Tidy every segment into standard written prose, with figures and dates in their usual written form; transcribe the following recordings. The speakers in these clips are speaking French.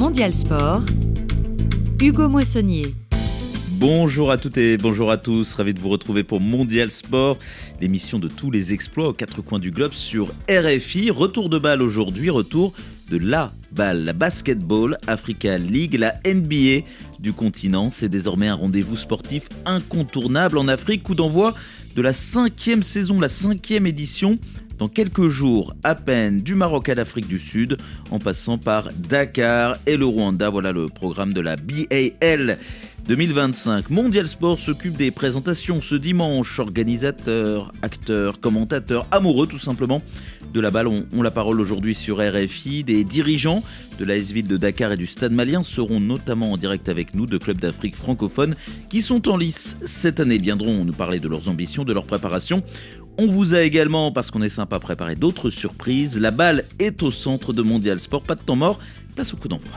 Mondial Sport, Hugo Moissonnier. Bonjour à toutes et bonjour à tous, ravi de vous retrouver pour Mondial Sport, l'émission de tous les exploits aux quatre coins du globe sur RFI. Retour de balle aujourd'hui, retour de la balle, la Basketball Africa League, la NBA du continent. C'est désormais un rendez-vous sportif incontournable en Afrique. Coup d'envoi de la 5e saison, la 5e édition. Dans quelques jours à peine, du Maroc à l'Afrique du Sud, en passant par Dakar et le Rwanda. Voilà le programme de la BAL 2025. Mondial Sport s'occupe des présentations ce dimanche. Organisateurs, acteurs, commentateurs, amoureux tout simplement de la balle ont la parole aujourd'hui sur RFI. Des dirigeants de l'AS Ville de Dakar et du Stade Malien seront notamment en direct avec nous, de clubs d'Afrique francophone qui sont en lice cette année. Ils viendront nous parler de leurs ambitions, de leur préparation. On vous a également, parce qu'on est sympa, préparé d'autres surprises. La balle est au centre de Mondial Sport. Pas de temps mort, place au coup d'envoi.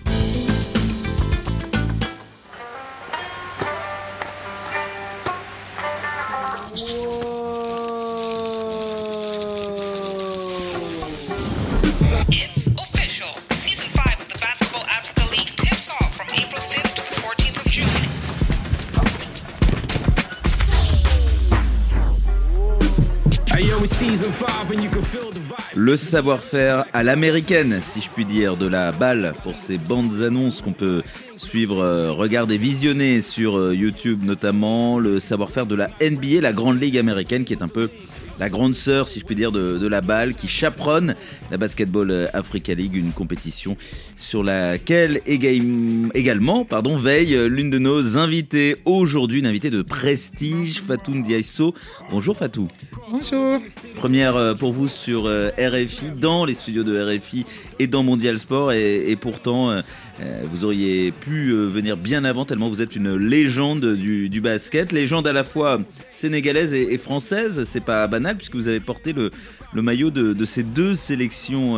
Le savoir-faire à l'américaine, si je puis dire, de la balle pour ces bandes annonces qu'on peut suivre, regarder, visionner sur YouTube notamment. Le savoir-faire de la NBA, la grande ligue américaine, qui est un peu la grande sœur, si je puis dire, de la balle, qui chaperonne la Basketball Africa League, une compétition sur laquelle également veille l'une de nos invitées. Aujourd'hui, une invitée de prestige, Fatou Ndiaye-Soh. Bonjour Fatou. Bonjour. Première pour vous sur RFI, dans les studios de RFI et dans Mondial Sport. Et pourtant, vous auriez pu venir bien avant, tellement vous êtes une légende du basket. Légende à la fois sénégalaise et française. C'est pas banal puisque vous avez porté le maillot de ces deux sélections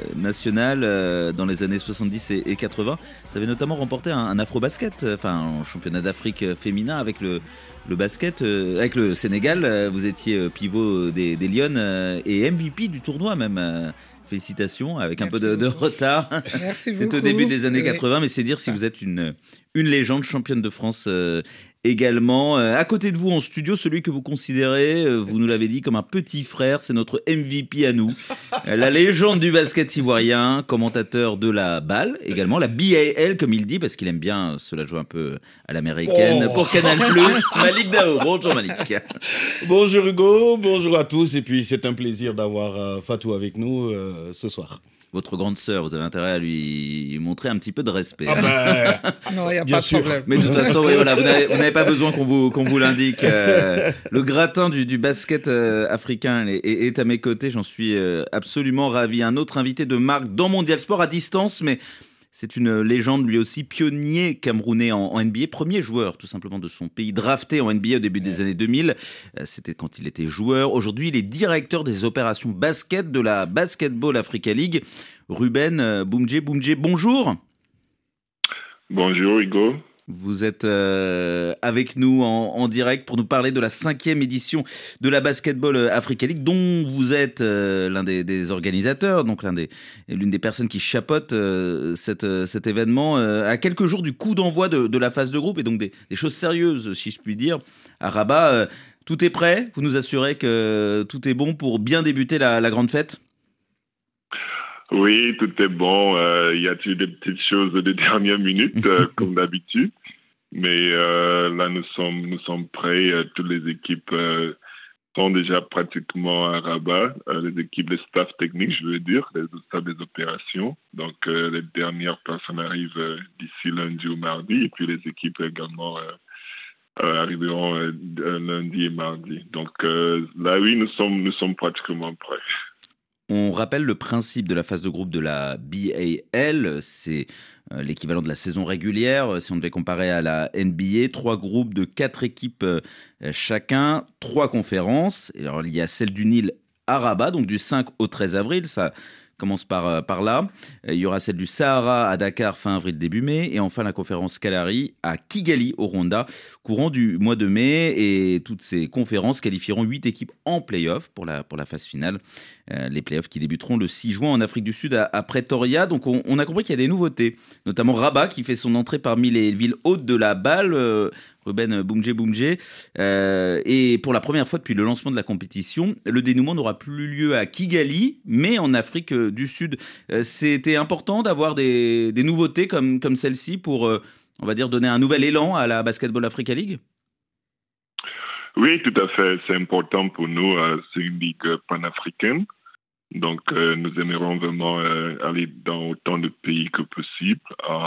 nationales dans les années 70 et 80. Vous avez notamment remporté un Afro-Basket, un championnat d'Afrique féminin avec le basket, avec le Sénégal. Vous étiez pivot des Lions et MVP du tournoi même. Félicitations, avec un peu de retard. Merci c'est beaucoup. Au début des années 80, mais c'est dire si vous êtes une légende, championne de France également. À côté de vous en studio, celui que vous considérez, vous nous l'avez dit, comme un petit frère, c'est notre MVP à nous. La légende du basket ivoirien, commentateur de la balle, également la BAL comme il dit, parce qu'il aime bien cela jouer un peu à l'américaine. Pour Canal+, Malik Dao. Bonjour Malik. Bonjour Hugo, bonjour à tous, et puis c'est un plaisir d'avoir Fatou avec nous ce soir. Votre grande sœur, vous avez intérêt à lui montrer un petit peu de respect. Non, il n'y a pas de problème. Mais de toute façon, oui, voilà, vous n'avez pas besoin qu'on vous l'indique. Le gratin du basket africain est à mes côtés, j'en suis absolument ravi. Un autre invité de marque dans Mondial Sport à distance, mais c'est une légende lui aussi, pionnier camerounais en NBA, premier joueur tout simplement de son pays, drafté en NBA au début des années 2000. C'était quand il était joueur. Aujourd'hui, il est directeur des opérations basket de la Basketball Africa League. Ruben Boumdje, bonjour. Bonjour Hugo. Vous êtes avec nous en direct pour nous parler de la 5e édition de la Basketball Africa League, dont vous êtes l'un des organisateurs, donc l'une des personnes qui chapeautent cet événement à quelques jours du coup d'envoi de la phase de groupe, et donc des choses sérieuses, si je puis dire, à Rabat. Tout est prêt? Vous nous assurez que tout est bon pour bien débuter la grande fête? Oui, tout est bon. Il y a toujours des petites choses de dernière minute, comme d'habitude. Mais là, nous sommes prêts. Toutes les équipes sont déjà pratiquement à Rabat. Les équipes, les staffs techniques, je veux dire, les staffs des opérations. Donc, les dernières personnes arrivent d'ici lundi ou mardi. Et puis, les équipes également arriveront lundi et mardi. Donc, là, oui, nous sommes pratiquement prêts. On rappelle le principe de la phase de groupe de la BAL, c'est l'équivalent de la saison régulière, si on devait comparer à la NBA. 3 groupes de 4 équipes chacun, 3 conférences. Et alors, il y a celle du Nil à Rabat, donc du 5 au 13 avril, ça commence par là. Il y aura celle du Sahara à Dakar fin avril, début mai. Et enfin, la conférence Kalahari à Kigali, au Rwanda, courant du mois de mai. Et toutes ces conférences qualifieront 8 équipes en play-off pour la phase finale Les playoffs qui débuteront le 6 juin en Afrique du Sud à Pretoria. Donc on a compris qu'il y a des nouveautés, notamment Rabat qui fait son entrée parmi les villes hautes de la balle. Ruben Boumdje. Et pour la première fois depuis le lancement de la compétition, le dénouement n'aura plus lieu à Kigali, mais en Afrique du Sud. C'était important d'avoir des nouveautés comme celle-ci pour, on va dire, donner un nouvel élan à la Basketball Africa League. Oui, tout à fait. C'est important pour nous. C'est une ligue panafricaine. Donc, nous aimerions vraiment aller dans autant de pays que possible.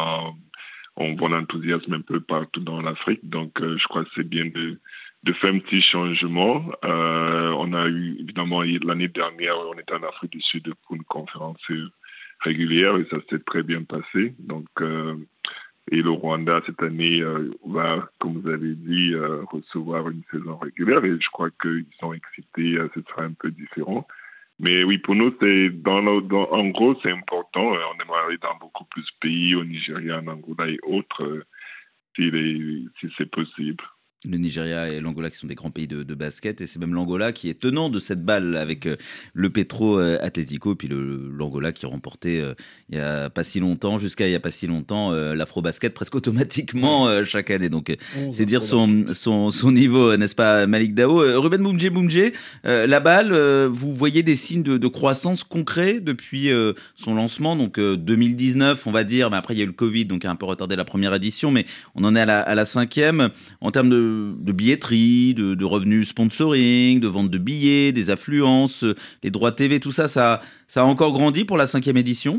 On voit l'enthousiasme un peu partout dans l'Afrique. Donc, je crois que c'est bien de faire un petit changement. On a eu, évidemment, l'année dernière, on était en Afrique du Sud pour une conférence régulière et ça s'est très bien passé. Donc, et le Rwanda, cette année, va, comme vous avez dit, recevoir une saison régulière et je crois qu'ils sont excités. Ce sera un peu différent. Mais oui, pour nous, en gros, c'est important. On aimerait aller dans beaucoup plus de pays, au Nigeria, en Angola et autres, si c'est possible. Le Nigeria et l'Angola qui sont des grands pays de basket, et c'est même l'Angola qui est tenant de cette balle avec le Petro Atlético, et puis l'Angola qui remportait jusqu'à il y a pas si longtemps l'Afrobasket presque automatiquement chaque année. Donc c'est dire son niveau, n'est-ce pas, Malik Dao. Ruben Boumdje, la balle, vous voyez des signes de croissance concrets depuis son lancement, donc 2019 on va dire, mais après il y a eu le Covid donc a un peu retardé la première édition, mais on en est à la 5e en termes de billetterie, de revenus sponsoring, de vente de billets, des affluences, les droits TV, tout ça, ça a encore grandi pour la 5e édition?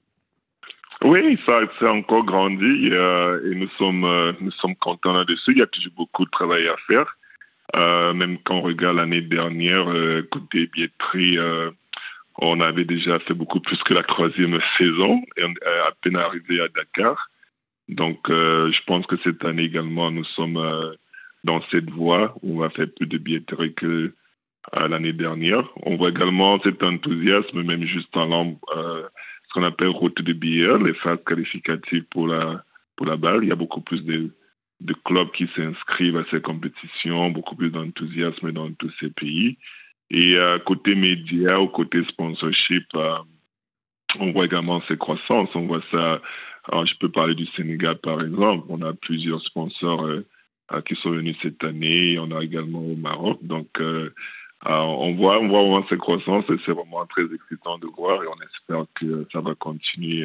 Oui, ça a encore grandi et nous sommes contents là-dessus. Il y a toujours beaucoup de travail à faire. Même quand on regarde l'année dernière, côté billetterie, on avait déjà fait beaucoup plus que la 3e saison et on est à peine arrivé à Dakar. Donc, je pense que cette année également, nous sommes dans cette voie où on va faire plus de billetterie que l'année dernière. On voit également cet enthousiasme, même juste dans ce qu'on appelle route de billets, les phases qualificatives pour la balle. Il y a beaucoup plus de clubs qui s'inscrivent à ces compétitions, beaucoup plus d'enthousiasme dans tous ces pays. Et côté médias ou côté sponsorship, on voit également ces croissances. On voit ça, alors je peux parler du Sénégal par exemple. On a plusieurs sponsors qui sont venus cette année. On a également au Maroc. Donc, on voit vraiment ces croissances et c'est vraiment très excitant de voir et on espère que ça va continuer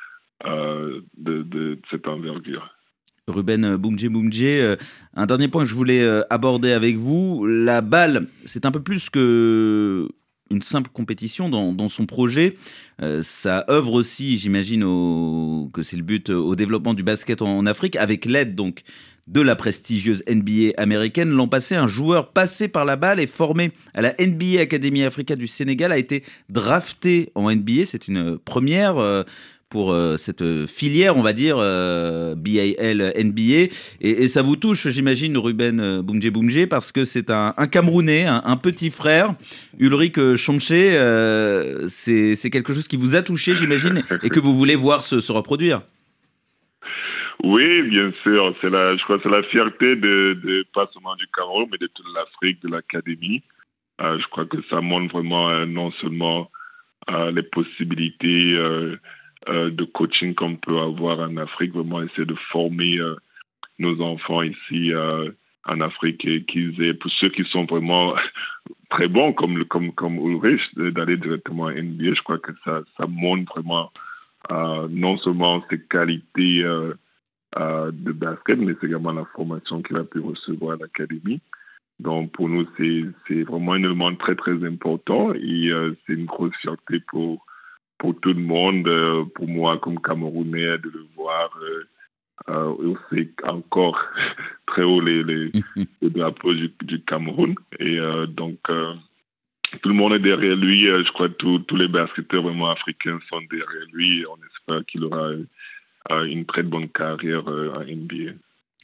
de cette envergure. Ruben Boumdje, un dernier point que je voulais aborder avec vous. La balle, c'est un peu plus que une simple compétition dans son projet. Ça œuvre aussi, j'imagine, que c'est le but, au développement du basket en Afrique, avec l'aide donc de la prestigieuse NBA américaine. L'an passé, un joueur passé par la balle et formé à la NBA Academy Africa du Sénégal a été drafté en NBA. C'est une première pour cette filière, on va dire, BAL NBA. Et ça vous touche, j'imagine, Ruben Boumdje, parce que c'est un Camerounais, un petit frère, Ulrich Chomche. C'est quelque chose qui vous a touché, j'imagine, et que vous voulez voir se reproduire. Oui, bien sûr. Je crois que c'est la fierté de pas seulement du Cameroun, mais de toute l'Afrique, de l'Académie. Je crois que ça montre vraiment non seulement les possibilités de coaching qu'on peut avoir en Afrique, vraiment essayer de former nos enfants ici en Afrique et qu'ils aient, pour ceux qui sont vraiment très bons, comme Ulrich, d'aller directement à NBA. Je crois que ça montre vraiment non seulement ses qualités de basket, mais c'est également la formation qu'il a pu recevoir à l'académie. Donc pour nous, c'est vraiment un élément très très important et c'est une grosse fierté pour tout le monde, pour moi comme Camerounais, de le voir. C'est encore très haut les drapeaux du Cameroun et donc tout le monde est derrière lui. Je crois que tous les basketteurs vraiment africains sont derrière lui et on espère qu'il aura une très bonne carrière en NBA.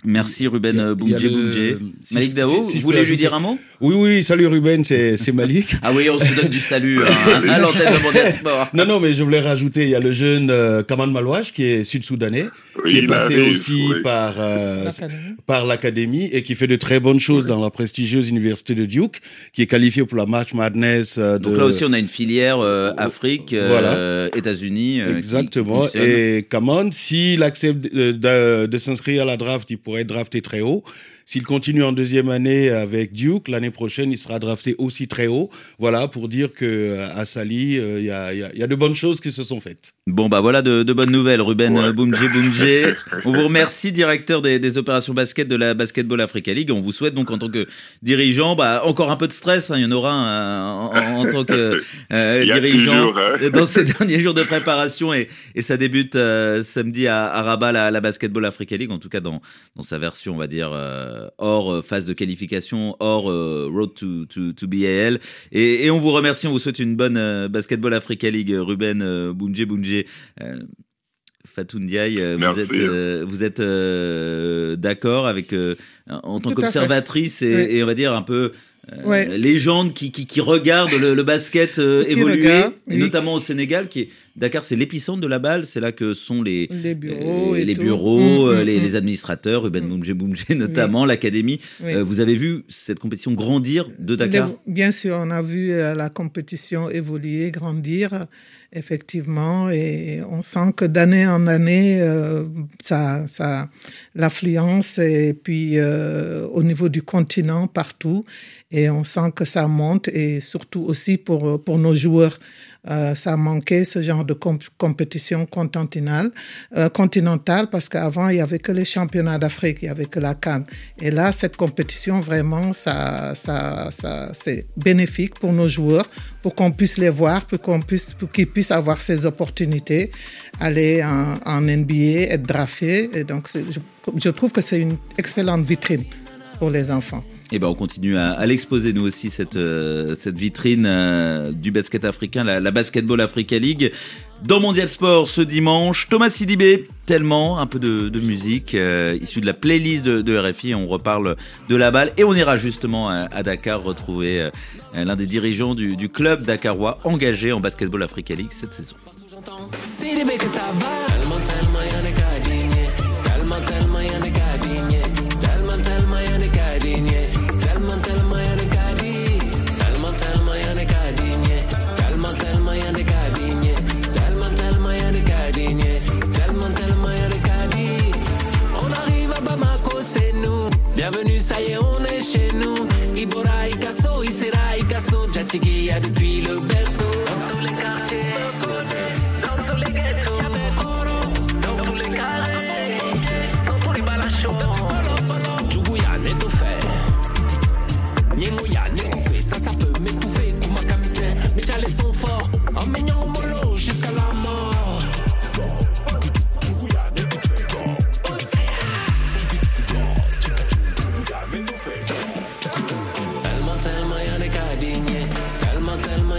Merci Ruben Boumdje. Malik Dao, vous voulez lui dire un mot? Oui, salut Ruben, c'est Malik. Ah oui, on se donne du salut à l'antenne de Mondial Sport. Non, mais je voulais rajouter, il y a le jeune Kaman Malouage qui est sud-soudanais, qui est passé aussi par l'académie et qui fait de très bonnes choses dans la prestigieuse université de Duke, qui est qualifié pour la March Madness. Donc là aussi, on a une filière Afrique, États-Unis. Exactement. Et Kaman, s'il accepte de s'inscrire à la draft, il pourrait être drafté très haut. S'il continue en deuxième année avec Duke, l'année prochaine, il sera drafté aussi très haut. Voilà, pour dire qu'à Sali, il y a de bonnes choses qui se sont faites. Bon, voilà de bonnes nouvelles, Ruben Boumdje. On vous remercie, directeur des opérations basket de la Basketball Africa League. On vous souhaite donc, en tant que dirigeant, encore un peu de stress. Il y en aura en tant que dirigeant dans ces derniers jours de préparation. Et ça débute samedi à Rabat, la Basketball Africa League, en tout cas dans sa version, on va dire, hors phase de qualification, hors road to BAL. Et on vous remercie, on vous souhaite une bonne Basketball Africa League, Ruben Boumdje. Fatou Ndiaye, vous êtes d'accord avec, en tant qu'observatrice et on va dire un peu légende qui regarde le basket évoluer, et notamment au Sénégal, Dakar, c'est l'épicentre de la balle, c'est là que sont les bureaux, les administrateurs, Ruben Boumdje notamment, l'académie. Vous avez vu cette compétition grandir de Dakar? Bien sûr, on a vu la compétition évoluer, grandir, effectivement, et on sent que d'année en année, l'affluence, et puis au niveau du continent, partout, et on sent que ça monte, et surtout aussi pour nos joueurs. Ça manquait ce genre de compétition continentale parce qu'avant, il n'y avait que les championnats d'Afrique, il n'y avait que la CAN. Et là, cette compétition, vraiment, ça c'est bénéfique pour nos joueurs, pour qu'on puisse les voir, pour qu'ils puissent avoir ces opportunités, aller en NBA, être draftés. Et donc, je trouve que c'est une excellente vitrine pour les enfants. Et on continue à l'exposer, nous aussi, cette vitrine du basket africain, la Basketball Africa League. Dans Mondial Sport ce dimanche, Thomas Sidibé, tellement, un peu de musique issue de la playlist de RFI. On reparle de la balle et on ira justement à Dakar retrouver l'un des dirigeants du club dakarois engagé en Basketball Africa League cette saison. Sidibé que ça va. Bienvenue, ça y est, on est chez nous. Ibora, Ikasso, Isera, Ikasso, Djatigi, depuis le berceau. Dans tous les quartiers, dans tous les ghettos, dans tous les carrés, dans tous les balachons. Djougouya, Netofé, Nyengoya, Netofé, ça peut m'étouffer, Koumakamisé, mais t'as les sons forts, en mignon mollo jusqu'à la mort. Tellement,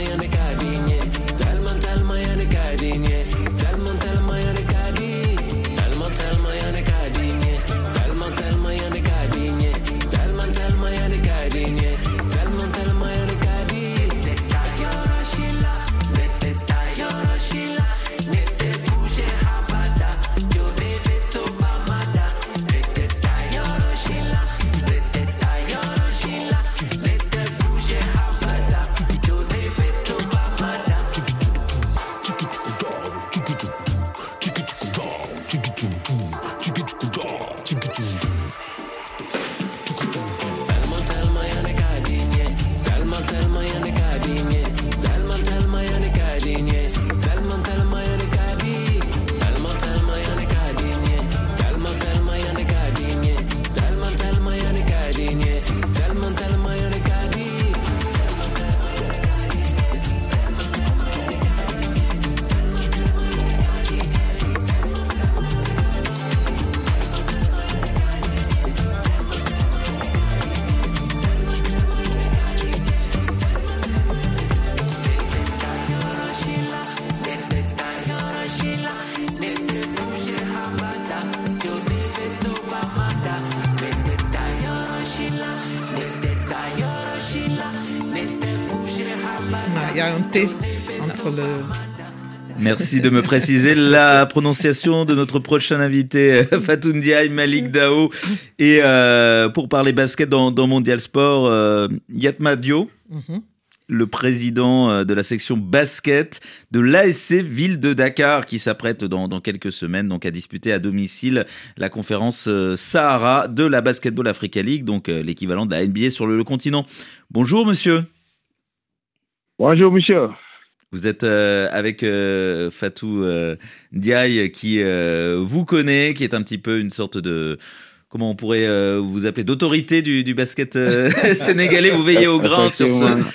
a un T entre le... Merci de me préciser la prononciation de notre prochain invité, Fatou Ndiaye, Malick Dao. Et pour parler basket dans Mondial Sport, Yatma Dio, le président de la section basket de l'ASC Ville de Dakar, qui s'apprête dans quelques semaines donc à disputer à domicile la conférence Sahara de la Basketball Africa League, donc l'équivalent de la NBA sur le continent. Bonjour monsieur. Bonjour monsieur. Vous êtes avec Fatou Ndiaye qui vous connaît, qui est un petit peu une sorte de... Comment on pourrait vous appeler, d'autorité du basket sénégalais. Vous veillez au grain sur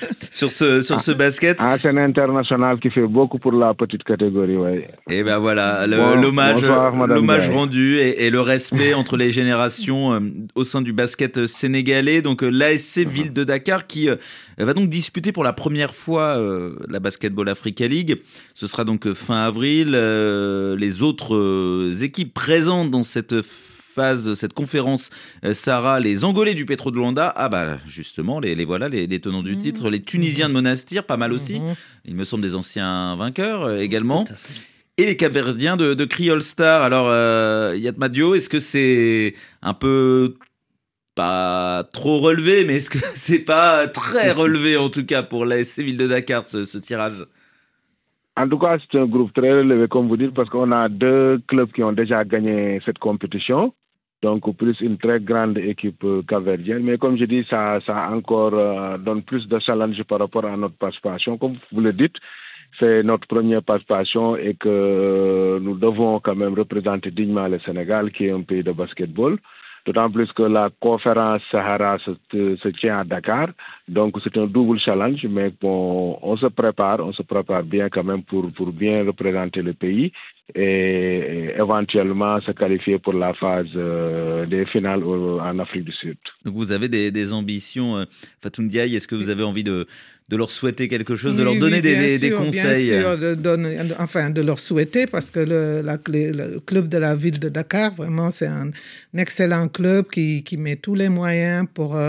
ce basket. C'est un international qui fait beaucoup pour la petite catégorie, oui. Et ben voilà, l'hommage rendu et le respect entre les générations au sein du basket sénégalais. Donc l'ASC Ville de Dakar qui va donc disputer pour la première fois la Basketball Africa League. Ce sera donc fin avril. Les autres équipes présentes dans cette conférence Sahara, les Angolais du Petro de Luanda, justement, les voilà, les tenants du titre, les Tunisiens de Monastir, pas mal aussi, il me semble des anciens vainqueurs également, et les Capverdiens de Creole Star. Alors, Yatma Dio, est-ce que c'est un peu pas trop relevé, mais est-ce que c'est pas très relevé en tout cas pour l'ASC Ville de Dakar, ce tirage? En tout cas, c'est un groupe très relevé, comme vous dites, parce qu'on a 2 clubs qui ont déjà gagné cette compétition. Donc, plus une très grande équipe capverdienne. Mais comme je dis, ça encore donne plus de challenge par rapport à notre participation. Comme vous le dites, c'est notre première participation et que nous devons quand même représenter dignement le Sénégal, qui est un pays de basketball. D'autant plus que la conférence Sahara se tient à Dakar. Donc, c'est un double challenge, mais bon, on se prépare bien quand même pour bien représenter le pays et éventuellement se qualifier pour la phase des finales en Afrique du Sud. Donc, vous avez des ambitions, Fatou Ndiaye. Est-ce que vous avez envie de leur souhaiter quelque chose, de leur donner des conseils? Bien sûr, de leur souhaiter, parce que le club de la ville de Dakar, vraiment, c'est un excellent club qui met tous les moyens pour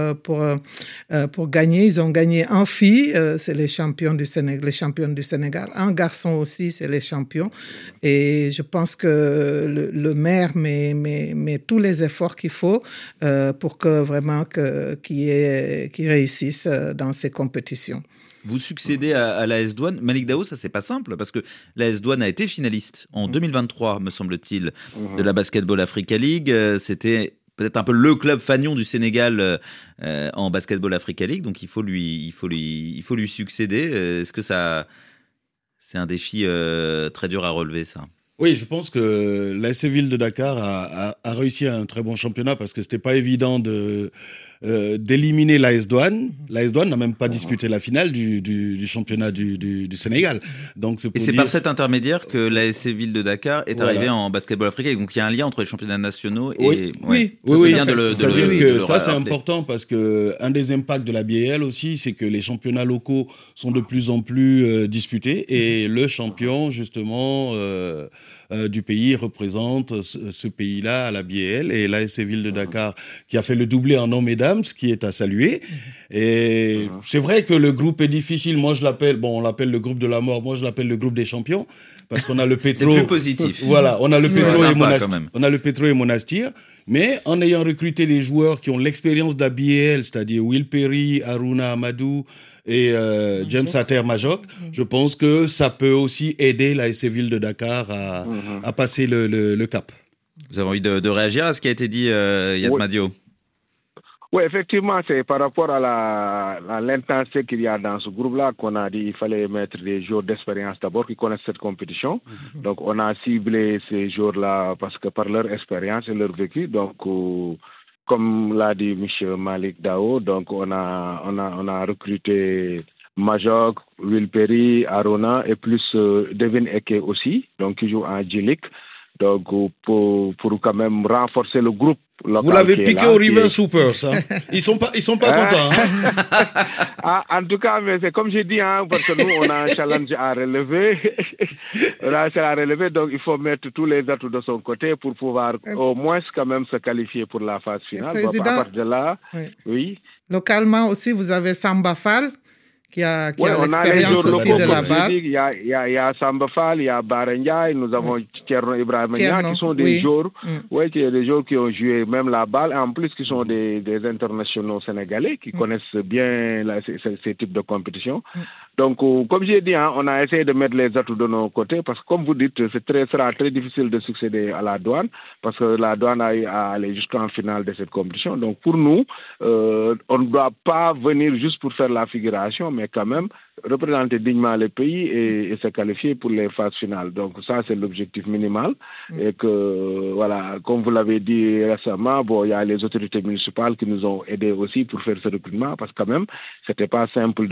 gagner. Ils ont gagné en filles, c'est les championnes du Sénégal. En garçon aussi, c'est les champions. Et je pense que le maire met tous les efforts qu'il faut pour que vraiment qu'ils réussissent dans ces compétitions. Vous succédez à l'AS Douane. Malick Dao, ça c'est pas simple, parce que l'AS Douane a été finaliste en 2023, me semble-t-il, de la Basketball Africa League. C'était peut-être un peu le club fanion du Sénégal en Basketball Africa League, donc il faut lui succéder. Est-ce que c'est un défi très dur à relever, ça? Oui, je pense que l'AS Ville de Dakar a réussi un très bon championnat, parce que c'était pas évident d'éliminer l'AS Douane. L'AS Douane n'a même pas disputé la finale du championnat du Sénégal. Donc c'est par cet intermédiaire que l'AS Ville de Dakar est arrivé en Basketball Africa. Donc il y a un lien entre les championnats nationaux et... Oui. C'est-à-dire que ça, c'est important, parce qu'un des impacts de la BAL aussi, c'est que les championnats locaux sont de plus en plus disputés, et le champion, justement... du pays représente ce pays-là à la BAL, et l'AS Ville de Dakar qui a fait le doublé en hommes et dames, ce qui est à saluer. Et c'est vrai que le groupe est difficile. Moi, on l'appelle le groupe de la mort. Moi, je l'appelle le groupe des champions, parce qu'on a le Petro. C'est plus positif. Voilà, on a le Petro et Monastir. Mais en ayant recruté les joueurs qui ont l'expérience de la BAL, c'est-à-dire Will Perry, Haruna Amadou et James Ater-Majok, je pense que ça peut aussi aider l'AS Ville de Dakar à passer le cap. Vous avez envie de réagir à ce qui a été dit, Yatma Dio? Oui, effectivement, c'est par rapport à l'intensité qu'il y a dans ce groupe-là qu'on a dit qu'il fallait mettre des joueurs d'expérience d'abord qui connaissent cette compétition. Donc, on a ciblé ces joueurs-là parce que par leur expérience et leur vécu. Donc, comme l'a dit M. Malick Dao, donc on a recruté Majok, Will Perry, Arona et plus Devin Eke aussi, donc qui joue en G-League. Donc, pour quand même renforcer le groupe. Vous l'avez piqué au River Super, ça. Ils sont pas contents. Hein? En tout cas, mais c'est comme j'ai dit, parce que nous, on a un challenge à relever. Donc il faut mettre tous les atouts de son côté pour pouvoir au moins quand même se qualifier pour la phase finale. Président, à partir de là, oui. Localement aussi, vous avez Samba Fall, qui a Ouais, on a les l'expérience joueurs aussi locaux, de la comme je balle. dis, il y a Samba Fall, il y a Barengay, nous avons Tierno Ibrahima Tierno, qui sont des oui. joueurs, Mm. qui sont des joueurs qui ont joué même la balle, en plus qui sont des internationaux sénégalais qui connaissent bien ces types de compétitions. Donc, comme j'ai dit, on a essayé de mettre les atouts de nos côtés parce que, comme vous dites, sera très difficile de succéder à la douane parce que la douane a eu à aller jusqu'en finale de cette compétition. Donc, pour nous, on ne doit pas venir juste pour faire la figuration, mais quand même représenter dignement le pays et se qualifier pour les phases finales. Donc, ça, c'est l'objectif minimal. Et que, voilà, comme vous l'avez dit récemment, il y a les autorités municipales qui nous ont aidés aussi pour faire ce recrutement parce que, quand même, c'était pas simple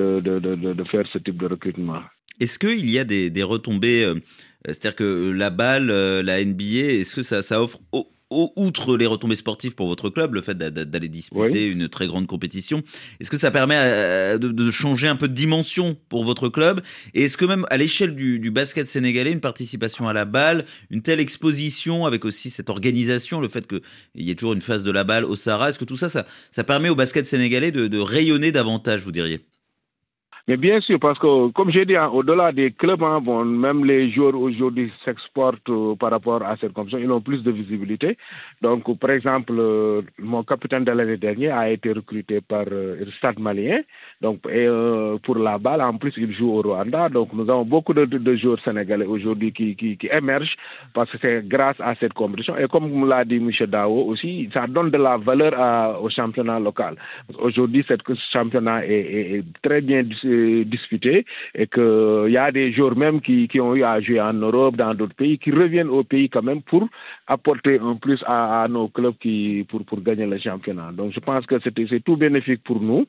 de faire ce type de recrutement. Est-ce qu'il y a des retombées, c'est-à-dire que la balle, la NBA, est-ce que ça offre, outre les retombées sportives pour votre club, le fait d'aller disputer une très grande compétition, est-ce que ça permet de changer un peu de dimension pour votre club? Et est-ce que même à l'échelle du basket sénégalais, une participation à la balle, une telle exposition avec aussi cette organisation, le fait qu'il y ait toujours une phase de la balle au Sahara, est-ce que tout ça permet au basket sénégalais de rayonner davantage, vous diriez? Mais bien sûr, parce que, comme j'ai dit, au-delà des clubs, même les joueurs aujourd'hui s'exportent par rapport à cette compétition, ils ont plus de visibilité. Donc, par exemple, mon capitaine de l'année dernière a été recruté par le Stade malien. Donc, pour la balle, en plus, il joue au Rwanda. Donc, nous avons beaucoup de joueurs sénégalais aujourd'hui qui émergent parce que c'est grâce à cette compétition. Et comme l'a dit M. Dao aussi, ça donne de la valeur au championnat local. Aujourd'hui, ce championnat est très bien disputé et qu'il y a des joueurs même qui ont eu à jouer en Europe, dans d'autres pays, qui reviennent au pays quand même pour apporter un plus à nos clubs pour gagner le championnat. Donc je pense que c'est tout bénéfique pour nous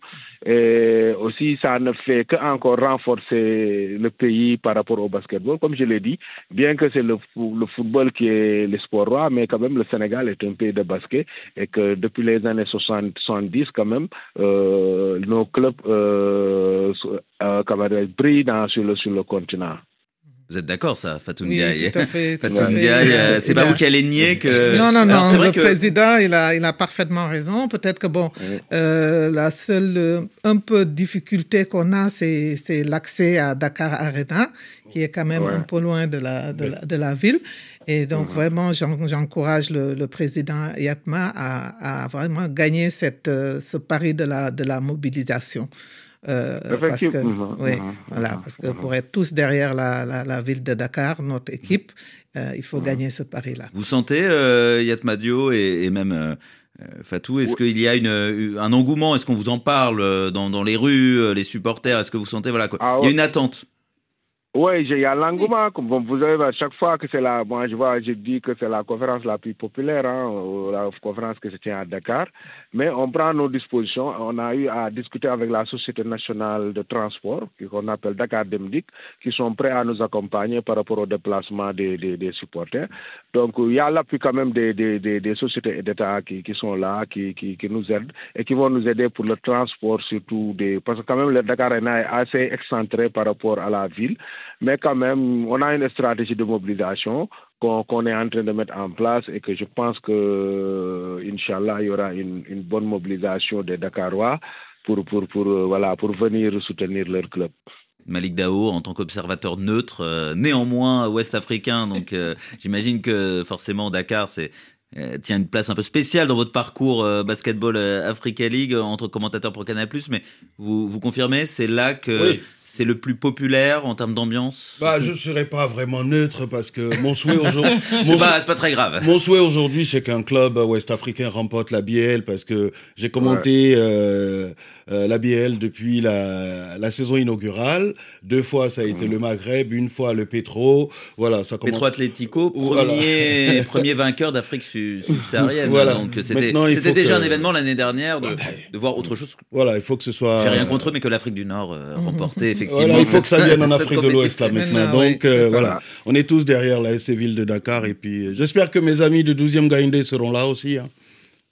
et aussi ça ne fait qu'encore renforcer le pays par rapport au basketball. Comme je l'ai dit, bien que c'est le football qui est le sport roi, mais quand même le Sénégal est un pays de basket et que depuis les années 70 quand même, nos clubs brillent sur le continent. Vous êtes d'accord, ça, Fatou Oui, Ndiaye? tout à fait. Fatou Ndiaye, c'est pas vous qui allez nier que... Non, Alors, c'est vrai le que... président, il a parfaitement raison. Peut-être que, la seule un peu difficulté qu'on a, c'est l'accès à Dakar Arena, qui est quand même un peu loin de la ville. Et donc, vraiment, j'encourage le président Yatma à vraiment gagner ce pari de la mobilisation. Parce que pour être tous derrière la ville de Dakar, notre équipe, il faut gagner ce pari-là. Vous sentez, Yatma Dio et même Fatou, est-ce qu'il y a un engouement? Est-ce qu'on vous en parle dans les rues, les supporters? Est-ce que vous sentez, il y a une attente? Oui, il y a l'engouement. Comme vous savez, à chaque fois que c'est je dis que c'est la conférence la plus populaire, la conférence qui se tient à Dakar. Mais on prend nos dispositions. On a eu à discuter avec la Société nationale de transport, qu'on appelle Dakar Demdik, qui sont prêts à nous accompagner par rapport au déplacement des supporters. Donc, il y a l'appui quand même des sociétés d'État qui sont là, qui nous aident et qui vont nous aider pour le transport, surtout parce que quand même le Dakar est assez excentré par rapport à la ville. Mais quand même, on a une stratégie de mobilisation qu'on est en train de mettre en place et que je pense que, Inch'Allah, il y aura une bonne mobilisation des Dakarois pour venir soutenir leur club. Malik Dao, en tant qu'observateur neutre, néanmoins ouest-africain, donc j'imagine que forcément Dakar, tient une place un peu spéciale dans votre parcours basketball Africa League entre commentateurs pour Canal+, mais vous confirmez, c'est là que c'est le plus populaire en termes d'ambiance? Je ne serai pas vraiment neutre parce que mon souhait aujourd'hui... c'est pas très grave. Mon souhait aujourd'hui, c'est qu'un club ouest-africain remporte la BL parce que j'ai commenté la BL depuis la saison inaugurale. 2 fois, ça a été le Maghreb, 1 fois le Petro. Voilà, ça commence... Petro Atlético, premier vainqueur d'Afrique subsaharienne. Voilà. Donc c'était déjà un événement l'année dernière de voir autre chose. Voilà, il faut que ce soit... J'ai rien contre eux, mais que l'Afrique du Nord remportait effectivement. Voilà, il faut que ça vienne en Afrique de l'Ouest là maintenant. Donc voilà, on est tous derrière la SC Ville de Dakar et puis j'espère que mes amis de 12e Gaïndé seront là aussi.